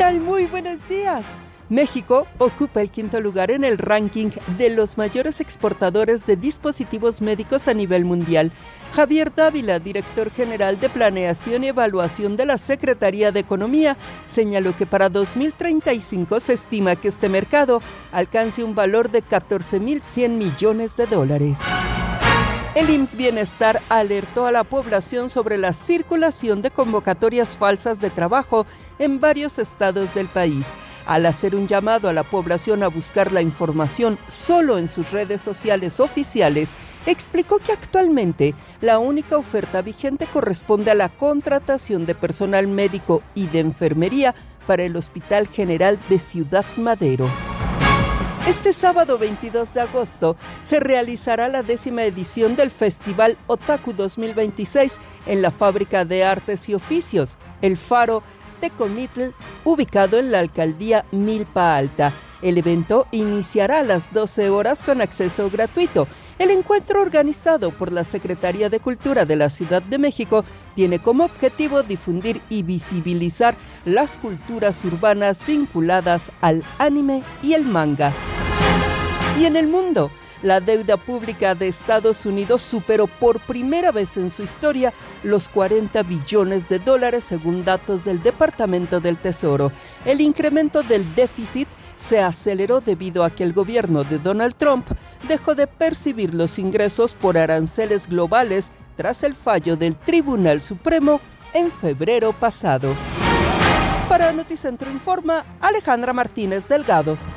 tal? Muy buenos días. México ocupa el quinto lugar en el ranking de los mayores exportadores de dispositivos médicos a nivel mundial. Javier Dávila, director general de Planeación y Evaluación de la Secretaría de Economía, señaló que para 2035 se estima que este mercado alcance un valor de $14.100 millones. El IMSS Bienestar alertó a la población sobre la circulación de convocatorias falsas de trabajo en varios estados del país. Al hacer un llamado a la población a buscar la información solo en sus redes sociales oficiales, explicó que actualmente la única oferta vigente corresponde a la contratación de personal médico y de enfermería para el Hospital General de Ciudad Madero. Este sábado 22 de agosto se realizará la 10ª edición del Festival Otaku 2026 en la Fábrica de Artes y Oficios, El Faro, Tecomitl, ubicado en la alcaldía Milpa Alta. El evento iniciará a las 12 horas con acceso gratuito. El encuentro, organizado por la Secretaría de Cultura de la Ciudad de México, tiene como objetivo difundir y visibilizar las culturas urbanas vinculadas al anime y el manga. Y en el mundo, la deuda pública de Estados Unidos superó por primera vez en su historia los $40 billones, según datos del Departamento del Tesoro. El incremento del déficit se aceleró debido a que el gobierno de Donald Trump dejó de percibir los ingresos por aranceles globales tras el fallo del Tribunal Supremo en febrero pasado. Para Noticentro Informa, Alejandra Martínez Delgado.